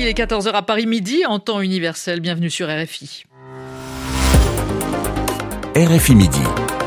est 14h à Paris midi, en temps universel. Bienvenue sur RFI. RFI Midi.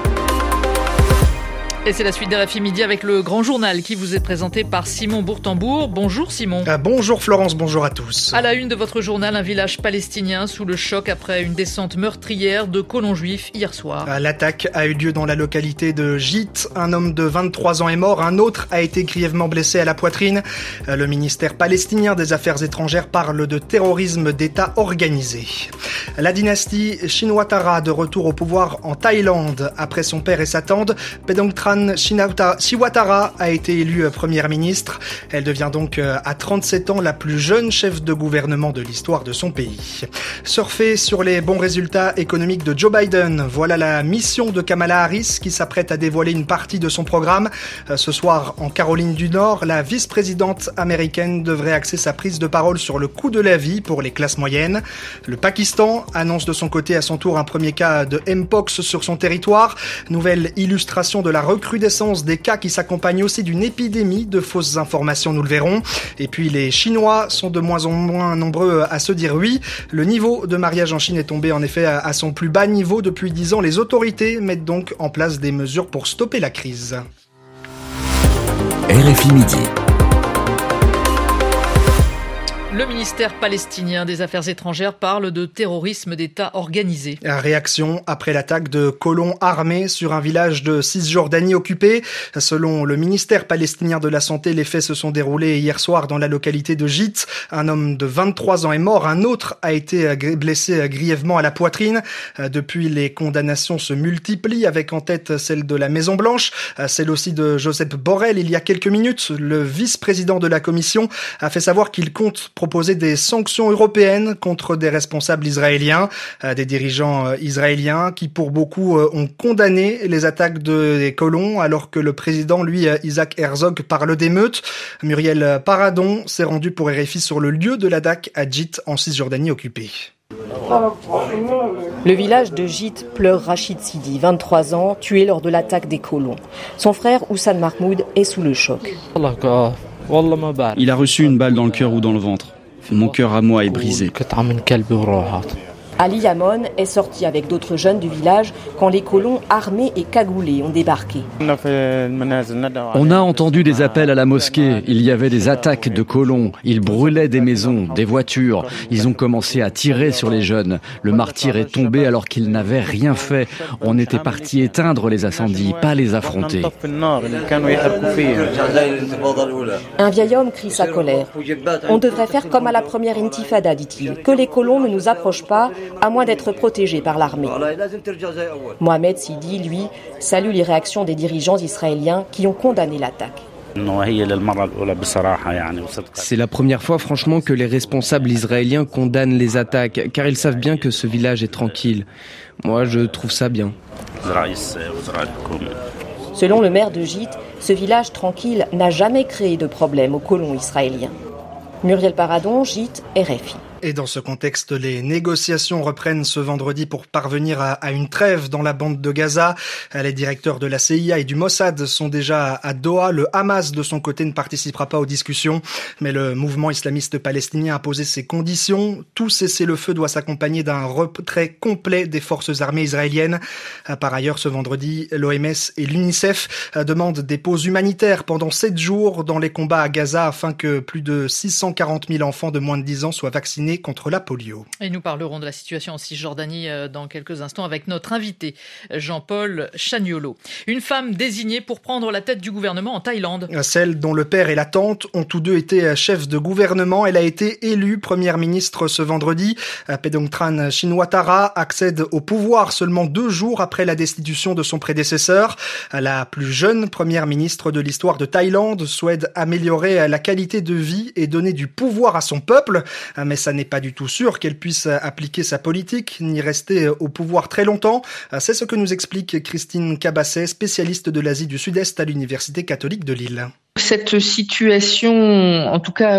Et c'est la suite d'RFI Midi avec le grand journal qui vous est présenté par Simon Bourtambour. Bonjour Simon. Bonjour Florence, bonjour à tous. À la une de votre journal, un village palestinien sous le choc après une descente meurtrière de colons juifs hier soir. L'attaque a eu lieu dans la localité de Jit. Un homme de 23 ans est mort, un autre a été grièvement blessé à la poitrine. Le ministère palestinien des Affaires étrangères parle de terrorisme d'État organisé. La dynastie Shinwatara de retour au pouvoir en Thaïlande. Après son père et sa tante, Pedongtran Shinawatra a été élue première ministre. Elle devient donc à 37 ans la plus jeune chef de gouvernement de l'histoire de son pays. Surfer sur les bons résultats économiques de Joe Biden. Voilà la mission de Kamala Harris qui s'apprête à dévoiler une partie de son programme. Ce soir, en Caroline du Nord, la vice-présidente américaine devrait axer sa prise de parole sur le coût de la vie pour les classes moyennes. Le Pakistan annonce de son côté à son tour un premier cas de Mpox sur son territoire. Nouvelle illustration de la recrudescence des cas qui s'accompagne aussi d'une épidémie de fausses informations, nous le verrons. Et puis les Chinois sont de moins en moins nombreux à se dire oui. Le niveau de mariage en Chine est tombé en effet à son plus bas niveau depuis 10 ans. Les autorités mettent donc en place des mesures pour stopper la crise. RFI Midi. Le ministère palestinien des Affaires étrangères parle de terrorisme d'État organisé. Réaction après l'attaque de colons armés sur un village de Cisjordanie occupé. Selon le ministère palestinien de la Santé, les faits se sont déroulés hier soir dans la localité de Jit. Un homme de 23 ans est mort, un autre a été blessé grièvement à la poitrine. Depuis, les condamnations se multiplient avec en tête celle de la Maison-Blanche, celle aussi de Joseph Borrell. Il y a quelques minutes, le vice-président de la commission a fait savoir qu'il compte proposer des sanctions européennes contre des responsables israéliens, des dirigeants israéliens qui pour beaucoup ont condamné les attaques des colons alors que le président, lui, Isaac Herzog, parle d'émeutes. Muriel Paradon s'est rendu pour RFI sur le lieu de l'attaque à Jit en Cisjordanie occupée. Le village de Jit pleure Rachid Sidi, 23 ans, tué lors de l'attaque des colons. Son frère Houssane Mahmoud est sous le choc. Il a reçu une balle dans le cœur ou dans le ventre. Mon cœur à moi est brisé. Ali Yamon est sorti avec d'autres jeunes du village quand les colons armés et cagoulés ont débarqué. On a entendu des appels à la mosquée. Il y avait des attaques de colons. Ils brûlaient des maisons, des voitures. Ils ont commencé à tirer sur les jeunes. Le martyr est tombé alors qu'il n'avait rien fait. On était parti éteindre les incendies, pas les affronter. Un vieil homme crie sa colère. On devrait faire comme à la première intifada, dit-il. Que les colons ne nous approchent pas, à moins d'être protégés par l'armée. Mohamed Sidi, lui, salue les réactions des dirigeants israéliens qui ont condamné l'attaque. C'est la première fois, franchement, que les responsables israéliens condamnent les attaques, car ils savent bien que ce village est tranquille. Moi, je trouve ça bien. Selon le maire de Jit, ce village tranquille n'a jamais créé de problème aux colons israéliens. Muriel Paradon, Jit, RFI. Et dans ce contexte, les négociations reprennent ce vendredi pour parvenir à une trêve dans la bande de Gaza. Les directeurs de la CIA et du Mossad sont déjà à Doha. Le Hamas, de son côté, ne participera pas aux discussions. Mais le mouvement islamiste palestinien a posé ses conditions. Tout cessez-le-feu doit s'accompagner d'un retrait complet des forces armées israéliennes. Par ailleurs, ce vendredi, l'OMS et l'UNICEF demandent des pauses humanitaires pendant 7 jours dans les combats à Gaza afin que plus de 640 000 enfants de moins de 10 ans soient vaccinés contre la polio. Et nous parlerons de la situation en Cisjordanie dans quelques instants avec notre invité, Jean-Paul Chaniolo. Une femme désignée pour prendre la tête du gouvernement en Thaïlande. Celle dont le père et la tante ont tous deux été chefs de gouvernement. Elle a été élue première ministre ce vendredi. Pedongtran Shinawatra accède au pouvoir seulement 2 jours après la destitution de son prédécesseur. La plus jeune première ministre de l'histoire de Thaïlande souhaite améliorer la qualité de vie et donner du pouvoir à son peuple. Mais ça n'est pas du tout sûr qu'elle puisse appliquer sa politique ni rester au pouvoir très longtemps. C'est ce que nous explique Christine Cabasset, spécialiste de l'Asie du Sud-Est à l'Université catholique de Lille. Cette situation, en tout cas,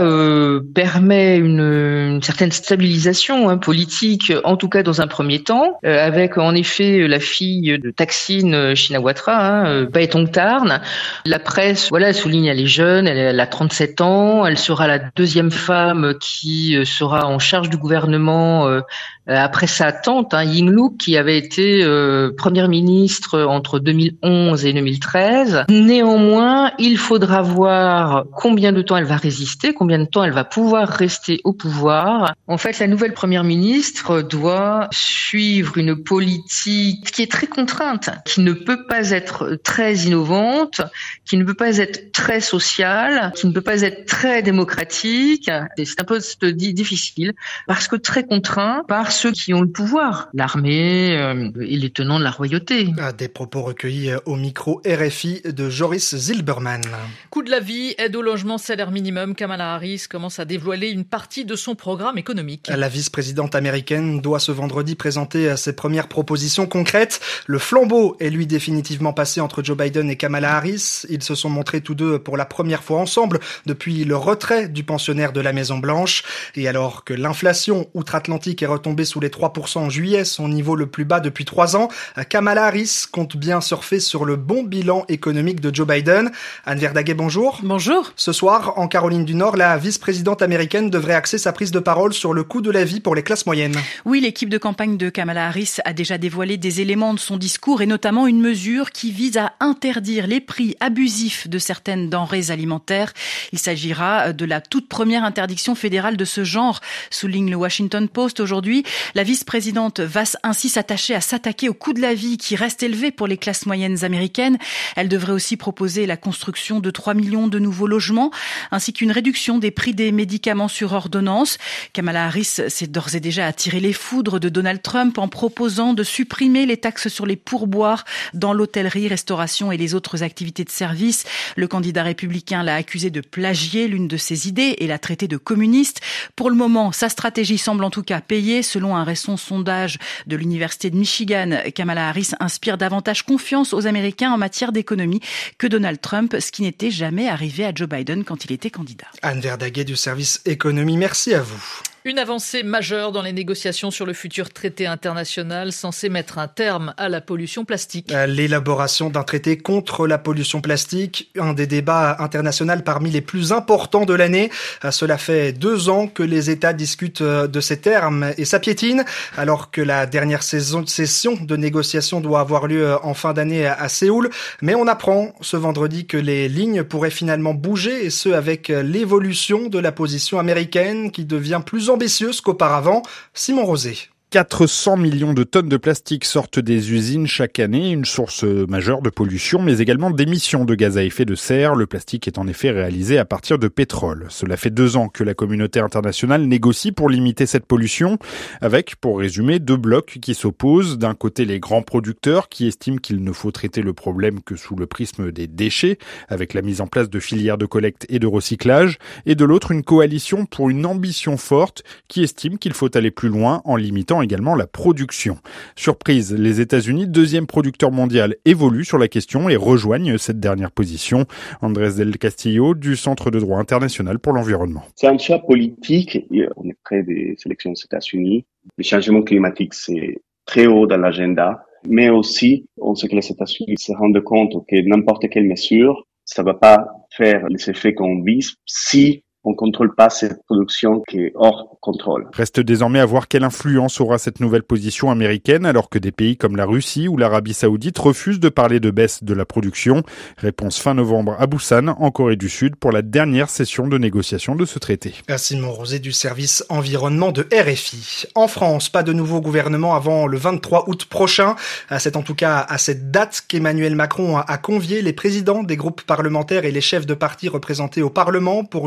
permet une certaine stabilisation politique, en tout cas dans un premier temps, avec en effet la fille de Thaksin Shinawatra, Pae Tongtarn. La presse, souligne elle est jeune, elle a 37 ans, elle sera la deuxième femme qui sera en charge du gouvernement après sa tante, Yingluck, qui avait été première ministre entre 2011 et 2013. Néanmoins, il faudra voir combien de temps elle va résister, combien de temps elle va pouvoir rester au pouvoir. En fait, la nouvelle première ministre doit suivre une politique qui est très contrainte, qui ne peut pas être très innovante, qui ne peut pas être très sociale, qui ne peut pas être très démocratique. C'est un poste difficile parce que très contraint par ceux qui ont le pouvoir, l'armée et les tenants de la royauté. Des propos recueillis au micro RFI de Joris Zilberman. Coût de la vie, aide au logement, salaire minimum, Kamala Harris commence à dévoiler une partie de son programme économique. La vice-présidente américaine doit ce vendredi présenter ses premières propositions concrètes. Le flambeau est lui définitivement passé entre Joe Biden et Kamala Harris. Ils se sont montrés tous deux pour la première fois ensemble depuis le retrait du pensionnaire de la Maison-Blanche. Et alors que l'inflation outre-Atlantique est retombée sous les 3% en juillet, son niveau le plus bas depuis 3 ans, Kamala Harris compte bien surfer sur le bon bilan économique de Joe Biden. Anne Verdaguet, bonjour. Bonjour. Ce soir, en Caroline du Nord, la vice-présidente américaine devrait axer sa prise de parole sur le coût de la vie pour les classes moyennes. Oui, l'équipe de campagne de Kamala Harris a déjà dévoilé des éléments de son discours et notamment une mesure qui vise à interdire les prix abusifs de certaines denrées alimentaires. Il s'agira de la toute première interdiction fédérale de ce genre, souligne le Washington Post aujourd'hui. La vice-présidente va ainsi s'attaquer au coût de la vie qui reste élevé pour les classes moyennes américaines. Elle devrait aussi proposer la construction de 3 millions de nouveaux logements, ainsi qu'une réduction des prix des médicaments sur ordonnance. Kamala Harris s'est d'ores et déjà attiré les foudres de Donald Trump en proposant de supprimer les taxes sur les pourboires dans l'hôtellerie, restauration et les autres activités de service. Le candidat républicain l'a accusé de plagier l'une de ses idées et l'a traité de communiste. Pour le moment, sa stratégie semble en tout cas payer. Selon un récent sondage de l'Université de Michigan, Kamala Harris inspire davantage confiance aux Américains en matière d'économie que Donald Trump, ce qui n'était jamais arrivé à Joe Biden quand il était candidat. Anne Verdaguet du service économie, merci à vous. Une avancée majeure dans les négociations sur le futur traité international censé mettre un terme à la pollution plastique. L'élaboration d'un traité contre la pollution plastique, un des débats internationaux parmi les plus importants de l'année. Cela fait 2 ans que les États discutent de ces termes et ça piétine, alors que la dernière session de négociation doit avoir lieu en fin d'année à Séoul. Mais on apprend ce vendredi que les lignes pourraient finalement bouger, et ce avec l'évolution de la position américaine qui devient plus ambitieuse qu'auparavant. Simon Rosé. 400 millions de tonnes de plastique sortent des usines chaque année, une source majeure de pollution, mais également d'émissions de gaz à effet de serre. Le plastique est en effet réalisé à partir de pétrole. Cela fait 2 ans que la communauté internationale négocie pour limiter cette pollution, avec, pour résumer, 2 blocs qui s'opposent. D'un côté, les grands producteurs qui estiment qu'il ne faut traiter le problème que sous le prisme des déchets, avec la mise en place de filières de collecte et de recyclage, et de l'autre, une coalition pour une ambition forte qui estime qu'il faut aller plus loin en limitant également la production. Surprise, les États-Unis, 2e producteur mondial, évoluent sur la question et rejoignent cette dernière position. Andrés del Castillo, du Centre de droit international pour l'environnement. C'est un choix politique. On est près des élections aux États-Unis. Le changement climatique, c'est très haut dans l'agenda. Mais aussi, on sait que les États-Unis se rendent compte que n'importe quelle mesure, ça va pas faire les effets qu'on vise si on contrôle pas cette production qui est hors contrôle. Reste désormais à voir quelle influence aura cette nouvelle position américaine, alors que des pays comme la Russie ou l'Arabie Saoudite refusent de parler de baisse de la production. Réponse fin novembre à Busan, en Corée du Sud, pour la dernière session de négociation de ce traité. Simon Rosé du service environnement de RFI. En France, pas de nouveau gouvernement avant le 23 août prochain. C'est en tout cas à cette date qu'Emmanuel Macron a convié les présidents des groupes parlementaires et les chefs de partis représentés au Parlement pour une série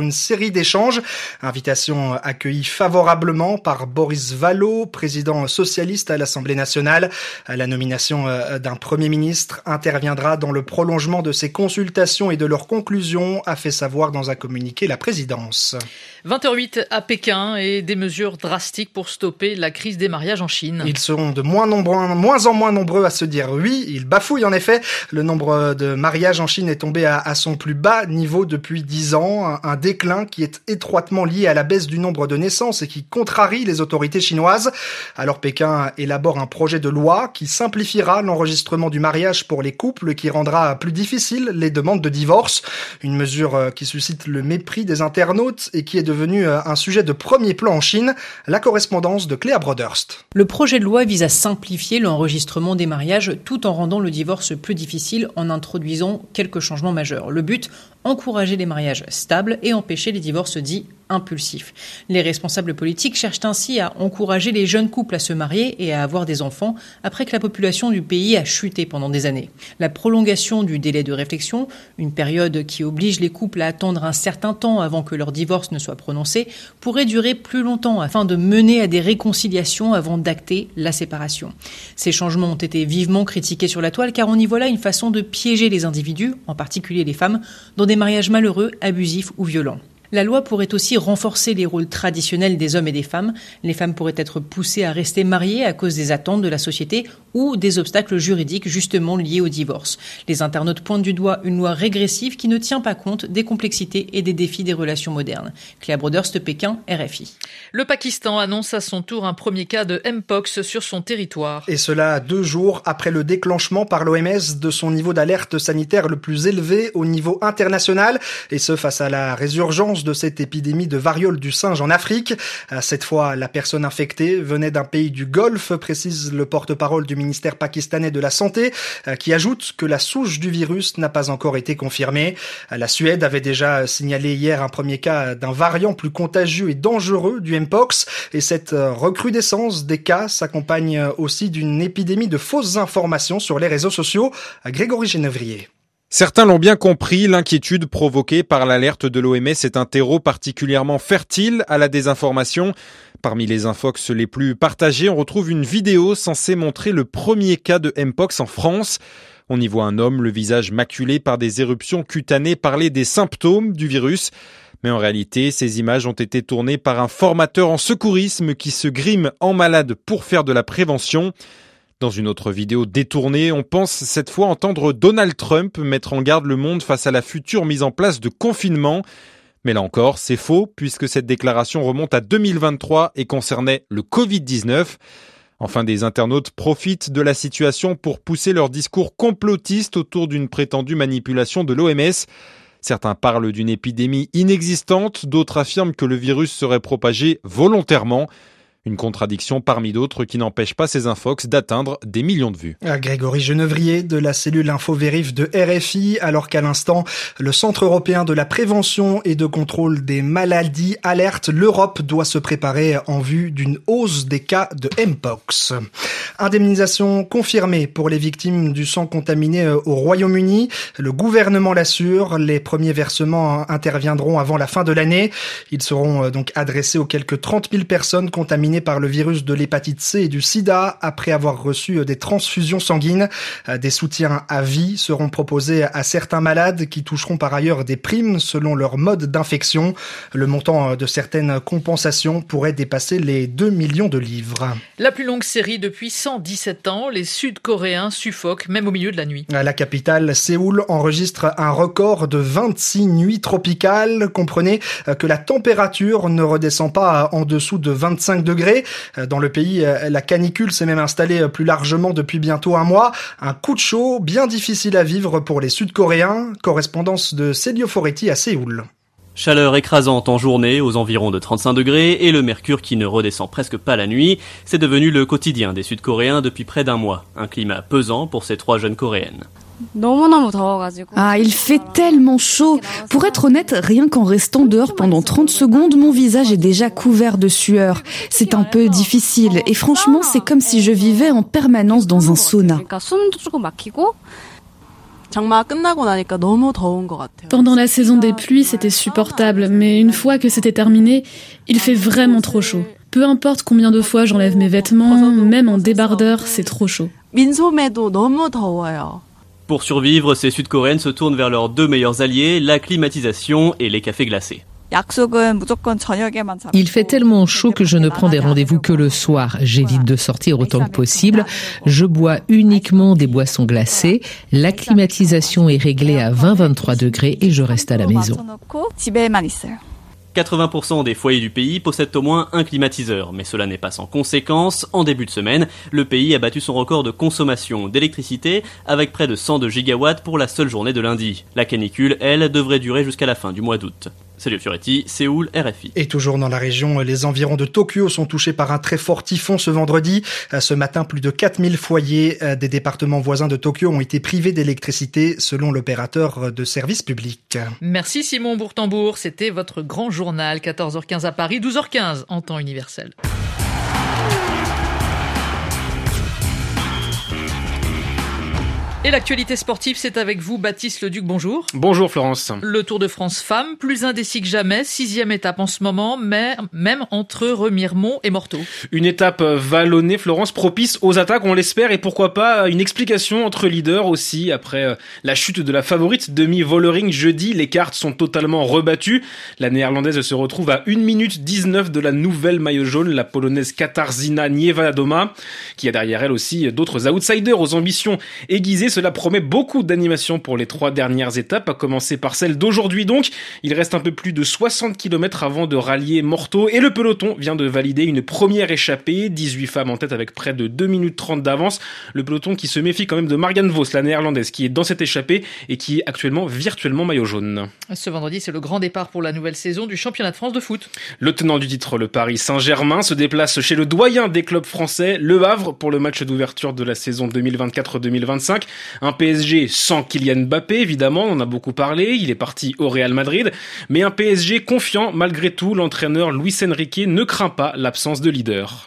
série d'échanges. Invitation accueillie favorablement par Boris Vallaud, président socialiste à l'Assemblée nationale. La nomination d'un Premier ministre interviendra dans le prolongement de ces consultations et de leurs conclusions, a fait savoir dans un communiqué la présidence. 20h08 à Pékin et des mesures drastiques pour stopper la crise des mariages en Chine. Ils seront de moins en moins nombreux à se dire oui. Ils bafouillent en effet. Le nombre de mariages en Chine est tombé à son plus bas niveau depuis 10 ans. Un déclin qui est étroitement lié à la baisse du nombre de naissances et qui contrarie les autorités chinoises. Alors Pékin élabore un projet de loi qui simplifiera l'enregistrement du mariage pour les couples, qui rendra plus difficile les demandes de divorce. Une mesure qui suscite le mépris des internautes et qui est devenue un sujet de premier plan en Chine. La correspondance de Cléa Broderst. Le projet de loi vise à simplifier l'enregistrement des mariages tout en rendant le divorce plus difficile en introduisant quelques changements majeurs. Le but, encourager les mariages stables et empêcher les divorces dits impulsifs. Les responsables politiques cherchent ainsi à encourager les jeunes couples à se marier et à avoir des enfants après que la population du pays a chuté pendant des années. La prolongation du délai de réflexion, une période qui oblige les couples à attendre un certain temps avant que leur divorce ne soit prononcé, pourrait durer plus longtemps afin de mener à des réconciliations avant d'acter la séparation. Ces changements ont été vivement critiqués sur la toile car on y voit là une façon de piéger les individus, en particulier les femmes, dans des mariages malheureux, abusifs ou violents. La loi pourrait aussi renforcer les rôles traditionnels des hommes et des femmes. Les femmes pourraient être poussées à rester mariées à cause des attentes de la société ou des obstacles juridiques justement liés au divorce. Les internautes pointent du doigt une loi régressive qui ne tient pas compte des complexités et des défis des relations modernes. Cléa Broderst, Pékin, RFI. Le Pakistan annonce à son tour un premier cas de Mpox sur son territoire. Et cela 2 jours après le déclenchement par l'OMS de son niveau d'alerte sanitaire le plus élevé au niveau international, et ce face à la résurgence de cette épidémie de variole du singe en Afrique. Cette fois, la personne infectée venait d'un pays du Golfe, précise le porte-parole du ministère pakistanais de la Santé, qui ajoute que la souche du virus n'a pas encore été confirmée. La Suède avait déjà signalé hier un premier cas d'un variant plus contagieux et dangereux du Mpox, et cette recrudescence des cas s'accompagne aussi d'une épidémie de fausses informations sur les réseaux sociaux. Grégory Genevrier. Certains l'ont bien compris, l'inquiétude provoquée par l'alerte de l'OMS est un terreau particulièrement fertile à la désinformation. Parmi les infox les plus partagés, on retrouve une vidéo censée montrer le premier cas de Mpox en France. On y voit un homme, le visage maculé par des éruptions cutanées, parler des symptômes du virus. Mais en réalité, ces images ont été tournées par un formateur en secourisme qui se grime en malade pour faire de la prévention. Dans une autre vidéo détournée, on pense cette fois entendre Donald Trump mettre en garde le monde face à la future mise en place de confinement. Mais là encore, c'est faux, puisque cette déclaration remonte à 2023 et concernait le Covid-19. Enfin, des internautes profitent de la situation pour pousser leur discours complotiste autour d'une prétendue manipulation de l'OMS. Certains parlent d'une épidémie inexistante, d'autres affirment que le virus serait propagé volontairement. Une contradiction parmi d'autres qui n'empêche pas ces infox d'atteindre des millions de vues. Grégory Genevrier de la cellule InfoVérif de RFI, alors qu'à l'instant, le Centre européen de la prévention et de contrôle des maladies alerte, l'Europe doit se préparer en vue d'une hausse des cas de Mpox. Indemnisation confirmée pour les victimes du sang contaminé au Royaume-Uni. Le gouvernement l'assure, les premiers versements interviendront avant la fin de l'année. Ils seront donc adressés aux quelques 30 000 personnes contaminées par le virus de l'hépatite C et du sida après avoir reçu des transfusions sanguines. Des soutiens à vie seront proposés à certains malades qui toucheront par ailleurs des primes selon leur mode d'infection. Le montant de certaines compensations pourrait dépasser les 2 millions de livres. La plus longue série depuis 117 ans, les Sud-Coréens suffoquent même au milieu de la nuit. La capitale, Séoul, enregistre un record de 26 nuits tropicales. Comprenez que la température ne redescend pas en dessous de 25 degrés. Dans le pays, la canicule s'est même installée plus largement depuis bientôt un mois. Un coup de chaud bien difficile à vivre pour les Sud-Coréens. Correspondance de Célio Foretti à Séoul. Chaleur écrasante en journée, aux environs de 35 degrés, et le mercure qui ne redescend presque pas la nuit. C'est devenu le quotidien des Sud-Coréens depuis près d'un mois. Un climat pesant pour ces 3 jeunes Coréennes. Ah, il fait tellement chaud. Pour être honnête, rien qu'en restant dehors pendant 30 secondes, mon visage est déjà couvert de sueur. C'est un peu difficile et franchement, c'est comme si je vivais en permanence dans un sauna. Pendant la saison des pluies, c'était supportable, mais une fois que c'était terminé, il fait vraiment trop chaud. Peu importe combien de fois j'enlève mes vêtements, même en débardeur, c'est trop chaud. Pour survivre, ces Sud-Coréennes se tournent vers leurs deux meilleurs alliés, la climatisation et les cafés glacés. Il fait tellement chaud que je ne prends des rendez-vous que le soir. J'évite de sortir autant que possible. Je bois uniquement des boissons glacées. La climatisation est réglée à 20-23 degrés et je reste à la maison. 80% des foyers du pays possèdent au moins un climatiseur, mais cela n'est pas sans conséquence. En début de semaine, le pays a battu son record de consommation d'électricité avec près de 102 gigawatts pour la seule journée de lundi. La canicule, elle, devrait durer jusqu'à la fin du mois d'août. Salut Fioretti, Séoul, RFI. Et toujours dans la région, les environs de Tokyo sont touchés par un très fort typhon ce vendredi. Ce matin, plus de 4000 foyers des départements voisins de Tokyo ont été privés d'électricité selon l'opérateur de services publics. Merci Simon Bourtambour, c'était votre grand journal, 14h15 à Paris, 12h15 en temps universel. Et l'actualité sportive, c'est avec vous, Baptiste Leduc, bonjour. Bonjour Florence. Le Tour de France Femmes, plus indécis que jamais, 6e étape en ce moment, mais même entre Remiremont et Morteau. Une étape vallonnée, Florence, propice aux attaques, on l'espère, et pourquoi pas une explication entre leaders aussi. Après la chute de la favorite Demi Vollering jeudi, les cartes sont totalement rebattues. La néerlandaise se retrouve à 1 minute 19 de la nouvelle maillot jaune, la polonaise Katarzyna Niewiadoma, qui a derrière elle aussi d'autres outsiders aux ambitions aiguisées. Cela promet beaucoup d'animation pour les 3 dernières étapes, à commencer par celle d'aujourd'hui donc. Il reste un peu plus de 60 km avant de rallier Morteau et le peloton vient de valider une première échappée. 18 femmes en tête avec près de 2 minutes 30 d'avance. Le peloton qui se méfie quand même de Morgan Vos, la néerlandaise, qui est dans cette échappée et qui est actuellement virtuellement maillot jaune. Ce vendredi, c'est le grand départ pour la nouvelle saison du championnat de France de foot. Le tenant du titre, le Paris Saint-Germain, se déplace chez le doyen des clubs français, Le Havre, pour le match d'ouverture de la saison 2024-2025. Un PSG sans Kylian Mbappé, évidemment, on en a beaucoup parlé, il est parti au Real Madrid, mais un PSG confiant malgré tout. L'entraîneur Luis Enrique ne craint pas l'absence de leader.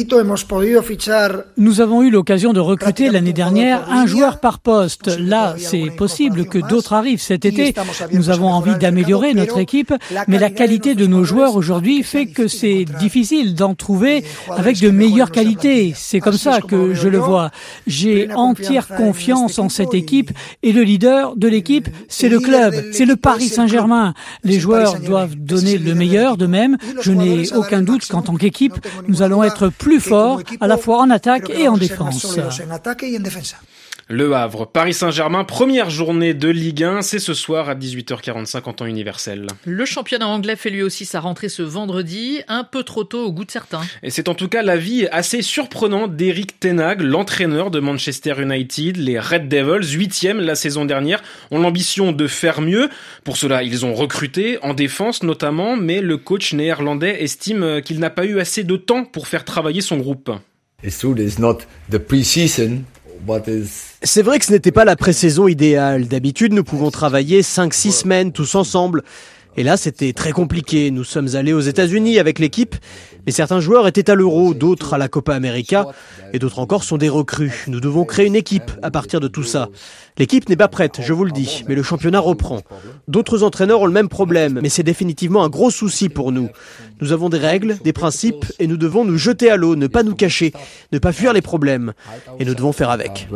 Nous avons eu l'occasion de recruter l'année dernière un joueur par poste. Là, c'est possible que d'autres arrivent cet été. Nous avons envie d'améliorer notre équipe, mais la qualité de nos joueurs aujourd'hui fait que c'est difficile d'en trouver avec de meilleures qualités. C'est comme ça que je le vois. J'ai entière confiance en cette équipe et le leader de l'équipe, c'est le club, c'est le Paris Saint-Germain. Les joueurs doivent donner le meilleur d'eux-mêmes. Je n'ai aucun doute qu'en tant qu'équipe, nous allons être plus forts à la fois en attaque et en défense. Le Havre, Paris Saint-Germain, première journée de Ligue 1, c'est ce soir à 18h45 en temps universel. Le championnat anglais fait lui aussi sa rentrée ce vendredi, un peu trop tôt au goût de certains. Et c'est en tout cas l'avis assez surprenant d'Eric Ten Hag, l'entraîneur de Manchester United. Les Red Devils, 8e la saison dernière, ont l'ambition de faire mieux. Pour cela, ils ont recruté, en défense notamment, mais le coach néerlandais estime qu'il n'a pas eu assez de temps pour faire travailler son groupe. It's true, there's not the pre-season. C'est vrai que ce n'était pas la pré-saison idéale. D'habitude, nous pouvons travailler 5-6 semaines tous ensemble. Et là, c'était très compliqué. Nous sommes allés aux États-Unis avec l'équipe, mais certains joueurs étaient à l'Euro, d'autres à la Copa América, et d'autres encore sont des recrues. Nous devons créer une équipe à partir de tout ça. L'équipe n'est pas prête, je vous le dis, mais le championnat reprend. D'autres entraîneurs ont le même problème, mais c'est définitivement un gros souci pour nous. Nous avons des règles, des principes, et nous devons nous jeter à l'eau, ne pas nous cacher, ne pas fuir les problèmes, et nous devons faire avec.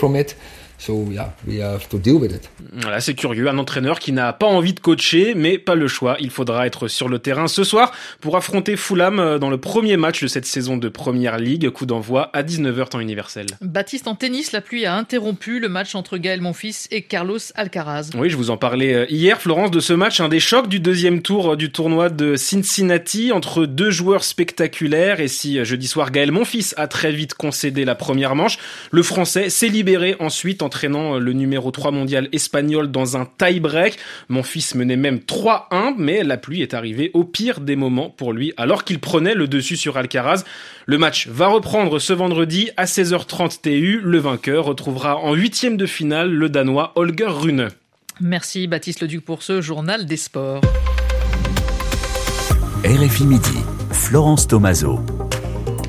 Voilà, c'est curieux, un entraîneur qui n'a pas envie de coacher, mais pas le choix. Il faudra être sur le terrain ce soir pour affronter Fulham dans le premier match de cette saison de Première Ligue. Coup d'envoi à 19h temps universel. Baptiste, en tennis, la pluie a interrompu le match entre Gaël Monfils et Carlos Alcaraz. Oui, je vous en parlais hier, Florence, de ce match, un des chocs du deuxième tour du tournoi de Cincinnati entre deux joueurs spectaculaires. Et si jeudi soir, Gaël Monfils a très vite concédé la première manche, le Français s'est libéré ensuite, entraînant le numéro 3 mondial espagnol dans un tie-break. Monfils menait même 3-1, mais la pluie est arrivée au pire des moments pour lui, alors qu'il prenait le dessus sur Alcaraz. Le match va reprendre ce vendredi à 16h30 TU. Le vainqueur retrouvera en 8e de finale le Danois Holger Rune. Merci Baptiste Leduc pour ce journal des sports. RFI Midi, Florence Thomazeau.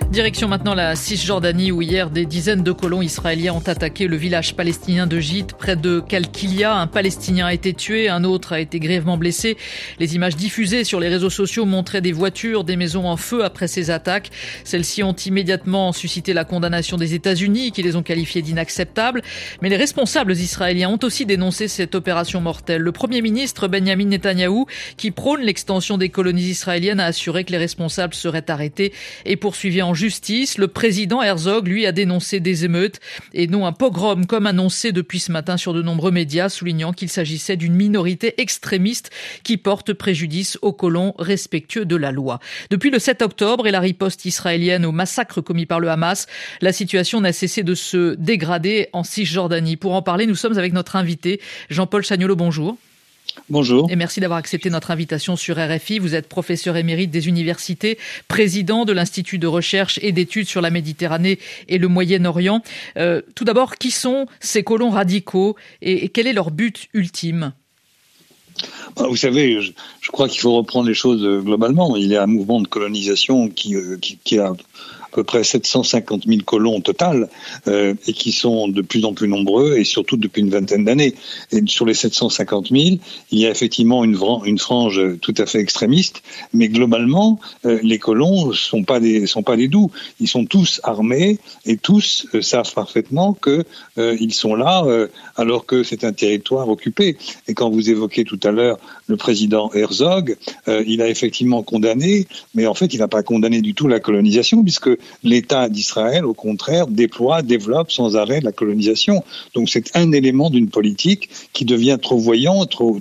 Direction maintenant la Cisjordanie où hier des dizaines de colons israéliens ont attaqué le village palestinien de Gite près de Kalkilia. Un Palestinien a été tué, un autre a été grièvement blessé. Les images diffusées sur les réseaux sociaux montraient des voitures, des maisons en feu après ces attaques. Celles-ci ont immédiatement suscité la condamnation des États-Unis qui les ont qualifiées d'inacceptables. Mais les responsables israéliens ont aussi dénoncé cette opération mortelle. Le Premier ministre Benjamin Netanyahou, qui prône l'extension des colonies israéliennes, a assuré que les responsables seraient arrêtés et poursuivis en justice. Le président Herzog, lui, a dénoncé des émeutes et non un pogrom comme annoncé depuis ce matin sur de nombreux médias, soulignant qu'il s'agissait d'une minorité extrémiste qui porte préjudice aux colons respectueux de la loi. Depuis le 7 octobre et la riposte israélienne au massacre commis par le Hamas, la situation n'a cessé de se dégrader en Cisjordanie. Pour en parler, nous sommes avec notre invité, Jean-Paul Chagnolot, bonjour. Bonjour. Et merci d'avoir accepté notre invitation sur RFI. Vous êtes professeur émérite des universités, président de l'Institut de recherche et d'études sur la Méditerranée et le Moyen-Orient. Tout d'abord, qui sont ces colons radicaux et quel est leur but ultime ? Vous savez, je crois qu'il faut reprendre les choses globalement. Il y a un mouvement de colonisation qui a à peu près 750 000 colons au total, et qui sont de plus en plus nombreux, et surtout depuis une vingtaine d'années. Et sur les 750 000, il y a effectivement une frange tout à fait extrémiste, mais globalement, les colons sont pas des doux. Ils sont tous armés, et tous savent parfaitement que ils sont là, alors que c'est un territoire occupé. Et quand vous évoquez tout à l'heure le président Herzog, il a effectivement condamné, mais en fait, il n'a pas condamné du tout la colonisation, puisque l'État d'Israël, au contraire, développe sans arrêt la colonisation. Donc c'est un élément d'une politique qui devient trop voyant, trop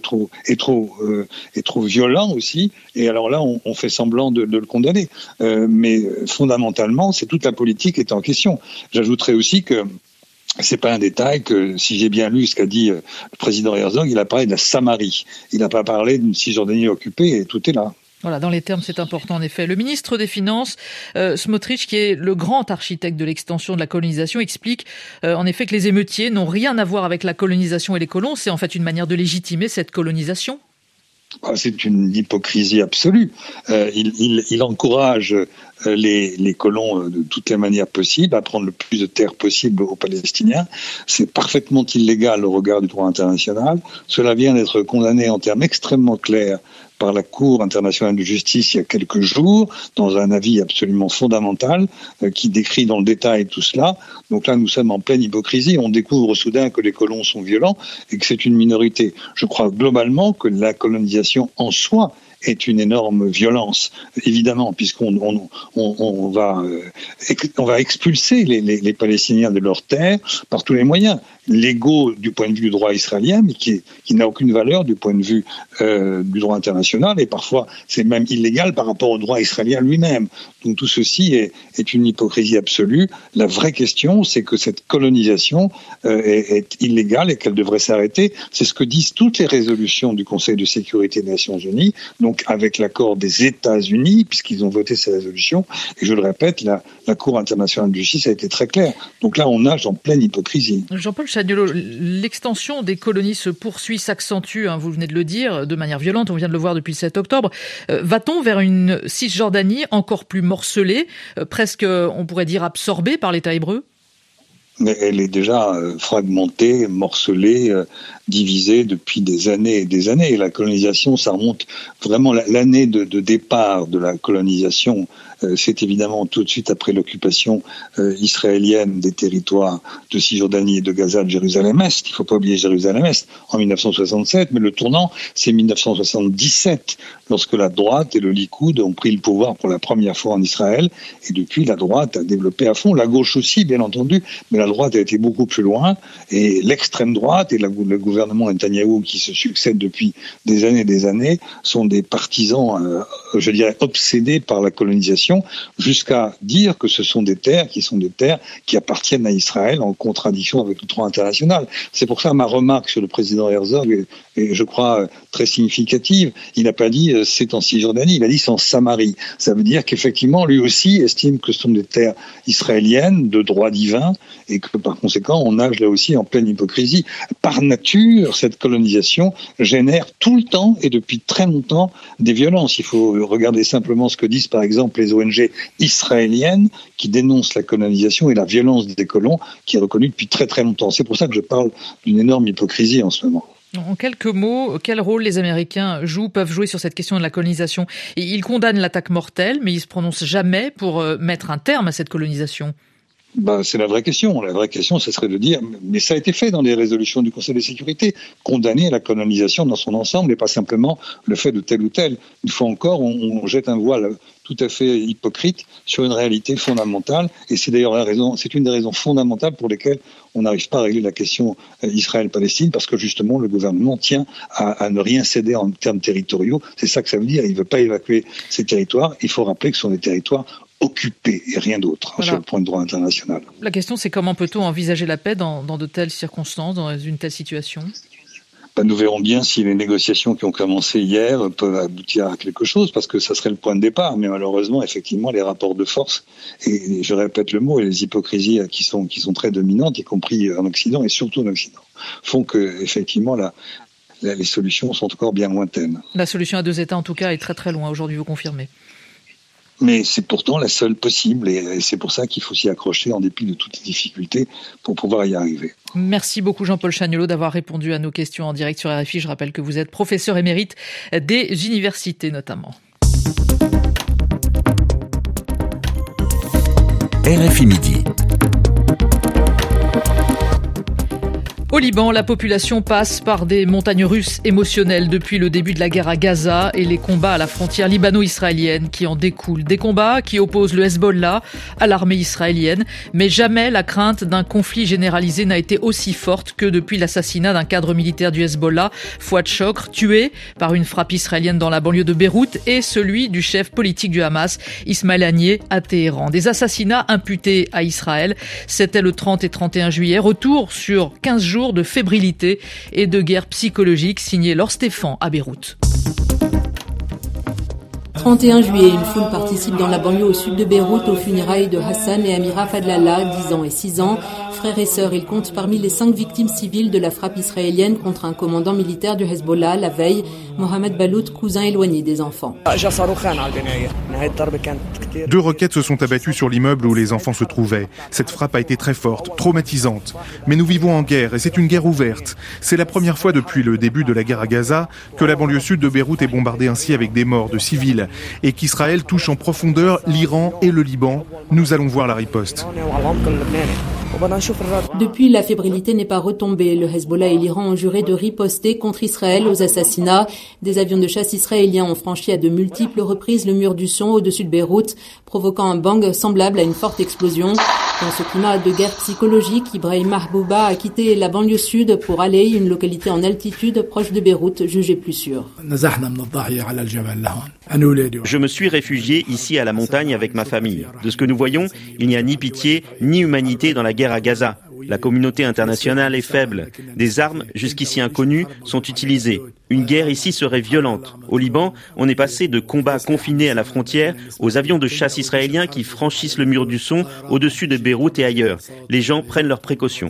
violent aussi. Et alors là, on fait semblant de le condamner. Mais fondamentalement, c'est toute la politique qui est en question. J'ajouterais aussi que c'est pas un détail que, si j'ai bien lu ce qu'a dit le président Herzog, il a parlé de la Samarie. Il n'a pas parlé d'une Cisjordanie occupée, et tout est là. Voilà, dans les termes, c'est important en effet. Le ministre des Finances, Smotrich, qui est le grand architecte de l'extension de la colonisation, explique en effet que les émeutiers n'ont rien à voir avec la colonisation et les colons. C'est en fait une manière de légitimer cette colonisation. C'est une hypocrisie absolue. Il encourage les colons de toutes les manières possibles à prendre le plus de terres possible aux Palestiniens. C'est parfaitement illégal au regard du droit international. Cela vient d'être condamné en termes extrêmement clairs par la Cour internationale de justice il y a quelques jours, dans un avis absolument fondamental qui décrit dans le détail tout cela. Donc là, nous sommes en pleine hypocrisie. On découvre soudain que les colons sont violents et que c'est une minorité. Je crois globalement que la colonisation en soi est une énorme violence, évidemment, puisqu'on va expulser les Palestiniens de leurs terres par tous les moyens, légaux du point de vue du droit israélien, mais qui n'a aucune valeur du point de vue du droit international, et parfois c'est même illégal par rapport au droit israélien lui-même. Donc tout ceci est une hypocrisie absolue. La vraie question, c'est que cette colonisation est illégale et qu'elle devrait s'arrêter. C'est ce que disent toutes les résolutions du Conseil de sécurité des Nations Unies, donc avec l'accord des États-Unis, puisqu'ils ont voté ces résolutions. Et je le répète, la Cour internationale de justice a été très claire. Donc là, on nage en pleine hypocrisie. Jean-Paul Chagnolot, l'extension des colonies se poursuit, s'accentue, vous venez de le dire, de manière violente, on vient de le voir depuis le 7 octobre. Va-t-on vers une Cisjordanie encore plus morcelée, presque, on pourrait dire, absorbée par l'État hébreu ? Mais elle est déjà fragmentée, morcelée, divisée depuis des années et des années. Et la colonisation, ça remonte vraiment l'année de départ de la colonisation. C'est évidemment tout de suite après l'occupation israélienne des territoires de Cisjordanie et de Gaza, de Jérusalem-Est. Il ne faut pas oublier Jérusalem-Est en 1967, mais le tournant, c'est 1977, lorsque la droite et le Likoud ont pris le pouvoir pour la première fois en Israël. Et depuis, la droite a développé à fond, la gauche aussi, bien entendu, mais la droite a été beaucoup plus loin. Et l'extrême droite et le gouvernement Netanyahou qui se succèdent depuis des années sont des partisans, je dirais, obsédés par la colonisation, jusqu'à dire que ce sont des terres qui appartiennent à Israël en contradiction avec le droit international. C'est pour ça ma remarque sur le président Herzog est je crois, très significative. Il n'a pas dit c'est en Cisjordanie, il a dit c'est en Samarie. Ça veut dire qu'effectivement, lui aussi estime que ce sont des terres israéliennes de droit divin et que par conséquent, on nage là aussi en pleine hypocrisie. Par nature, cette colonisation génère tout le temps et depuis très longtemps des violences. Il faut regarder simplement ce que disent par exemple les ONG israéliennes qui dénoncent la colonisation et la violence des colons qui est reconnue depuis très très longtemps. C'est pour ça que je parle d'une énorme hypocrisie en ce moment. En quelques mots, quel rôle les Américains peuvent jouer sur cette question de la colonisation? Ils condamnent l'attaque mortelle, mais ils se prononcent jamais pour mettre un terme à cette colonisation. C'est la vraie question. La vraie question, ce serait de dire, mais ça a été fait dans les résolutions du Conseil de sécurité, condamner la colonisation dans son ensemble et pas simplement le fait de tel ou tel. Une fois encore, on jette un voile tout à fait hypocrite sur une réalité fondamentale, et c'est d'ailleurs c'est une des raisons fondamentales pour lesquelles on n'arrive pas à régler la question Israël-Palestine, parce que justement le gouvernement tient à ne rien céder en termes territoriaux. C'est ça que ça veut dire. Il ne veut pas évacuer ces territoires. Il faut rappeler que ce sont des territoires occupés et rien d'autre sur le point de droit international. La question, c'est comment peut-on envisager la paix dans de telles circonstances, dans une telle situation ? Nous verrons bien si les négociations qui ont commencé hier peuvent aboutir à quelque chose, parce que ça serait le point de départ. Mais malheureusement, effectivement, les rapports de force, et je répète le mot, et les hypocrisies qui sont très dominantes, y compris en Occident et surtout en Occident, font que, effectivement, les solutions sont encore bien lointaines. La solution à deux États, en tout cas, est très très loin aujourd'hui, vous confirmez ? Mais c'est pourtant la seule possible, et c'est pour ça qu'il faut s'y accrocher en dépit de toutes les difficultés pour pouvoir y arriver. Merci beaucoup Jean-Paul Chagnolot d'avoir répondu à nos questions en direct sur RFI. Je rappelle que vous êtes professeur émérite des universités notamment. RFI Midi. Au Liban, la population passe par des montagnes russes émotionnelles depuis le début de la guerre à Gaza et les combats à la frontière libano-israélienne qui en découlent. Des combats qui opposent le Hezbollah à l'armée israélienne, mais jamais la crainte d'un conflit généralisé n'a été aussi forte que depuis l'assassinat d'un cadre militaire du Hezbollah, Fouad Chokr, tué par une frappe israélienne dans la banlieue de Beyrouth, et celui du chef politique du Hamas, Ismaël Haniyeh, à Téhéran. Des assassinats imputés à Israël. C'était le 30 et 31 juillet. Retour sur 15 jours de fébrilité et de guerre psychologique, signé Laure Stéphane à Beyrouth. 31 juillet, une foule participe dans la banlieue au sud de Beyrouth aux funérailles de Hassan et Amira Fadlallah, 10 ans et 6 ans. Frères et sœurs, ils comptent parmi les 5 victimes civiles de la frappe israélienne contre un commandant militaire du Hezbollah la veille, Mohamed Balout, cousin éloigné des enfants. 2 roquettes se sont abattues sur l'immeuble où les enfants se trouvaient. Cette frappe a été très forte, traumatisante. Mais nous vivons en guerre et c'est une guerre ouverte. C'est la première fois depuis le début de la guerre à Gaza que la banlieue sud de Beyrouth est bombardée ainsi avec des morts de civils et qu'Israël touche en profondeur l'Iran et le Liban. Nous allons voir la riposte. Depuis, la fébrilité n'est pas retombée. Le Hezbollah et l'Iran ont juré de riposter contre Israël aux assassinats. Des avions de chasse israéliens ont franchi à de multiples reprises le mur du son au-dessus de Beyrouth, provoquant un bang semblable à une forte explosion. Dans ce climat de guerre psychologique, Ibrahim Mahbouba a quitté la banlieue sud pour Aley, une localité en altitude proche de Beyrouth, jugée plus sûre. Je me suis réfugié ici à la montagne avec ma famille. De ce que nous voyons, il n'y a ni pitié ni humanité dans la guerre à Gaza. La communauté internationale est faible. Des armes, jusqu'ici inconnues, sont utilisées. Une guerre ici serait violente. Au Liban, on est passé de combats confinés à la frontière aux avions de chasse israéliens qui franchissent le mur du son au-dessus de Beyrouth et ailleurs. Les gens prennent leurs précautions.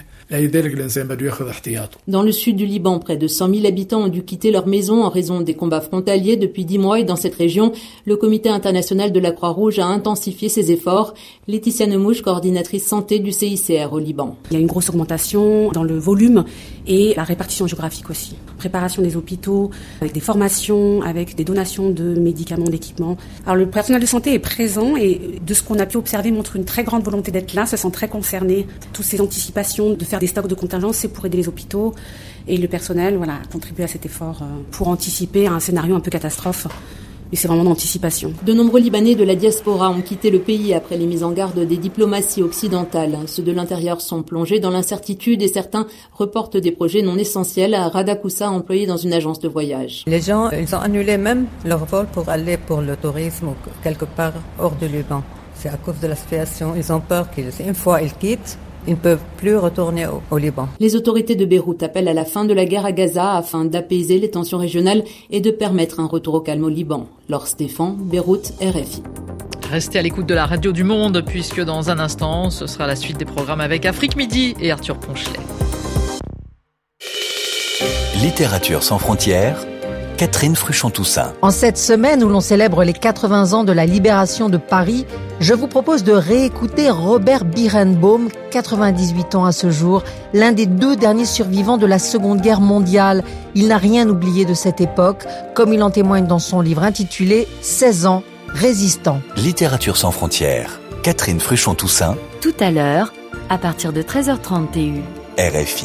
Dans le sud du Liban, près de 100 000 habitants ont dû quitter leur maison en raison des combats frontaliers depuis 10 mois et dans cette région, le Comité international de la Croix-Rouge a intensifié ses efforts. Laetitia Nemouche, coordinatrice santé du CICR au Liban. Il y a une grosse augmentation dans le volume et la répartition géographique aussi. Préparation des hôpitaux, avec des formations, avec des donations de médicaments, d'équipements. Alors le personnel de santé est présent et de ce qu'on a pu observer montre une très grande volonté d'être là, se sent très concerné. Toutes ces anticipations de faire des stocks de contingence, c'est pour aider les hôpitaux et le personnel, contribuer à cet effort pour anticiper un scénario un peu catastrophe. Mais c'est vraiment d'anticipation. De nombreux Libanais de la diaspora ont quitté le pays après les mises en garde des diplomaties occidentales. Ceux de l'intérieur sont plongés dans l'incertitude et certains reportent des projets non essentiels. Rada Koussa, employé dans une agence de voyage. Les gens, ils ont annulé même leur vol pour aller pour le tourisme ou quelque part hors du Liban. C'est à cause de la situation. Ils ont peur qu'une fois ils quittent, ils ne peuvent plus retourner au Liban. Les autorités de Beyrouth appellent à la fin de la guerre à Gaza afin d'apaiser les tensions régionales et de permettre un retour au calme au Liban. Laure Stéphane, Beyrouth, RFI. Restez à l'écoute de la Radio du Monde puisque dans un instant, ce sera la suite des programmes avec Afrique Midi et Arthur Ponchelet. Littérature sans frontières, Catherine Fruchon-Toussaint. En cette semaine où l'on célèbre les 80 ans de la libération de Paris, je vous propose de réécouter Robert Birnbaum, 98 ans à ce jour, l'un des 2 derniers survivants de la Seconde Guerre mondiale. Il n'a rien oublié de cette époque, comme il en témoigne dans son livre intitulé « 16 ans, résistant ». Littérature sans frontières. Catherine Fruchon-Toussaint. Tout à l'heure, à partir de 13h30 TU. RFI.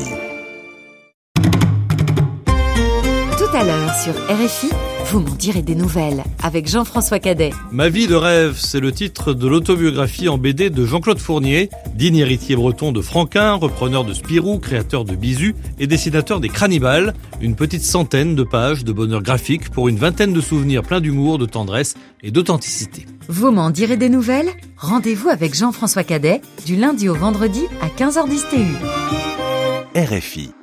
Tout à l'heure sur RFI, vous m'en direz des nouvelles avec Jean-François Cadet. Ma vie de rêve, c'est le titre de l'autobiographie en BD de Jean-Claude Fournier, digne héritier breton de Franquin, repreneur de Spirou, créateur de Bisous et dessinateur des Cannibales. Une petite centaine de pages de bonheur graphique pour une vingtaine de souvenirs pleins d'humour, de tendresse et d'authenticité. Vous m'en direz des nouvelles ? Rendez-vous avec Jean-François Cadet du lundi au vendredi à 15h10 TU. RFI.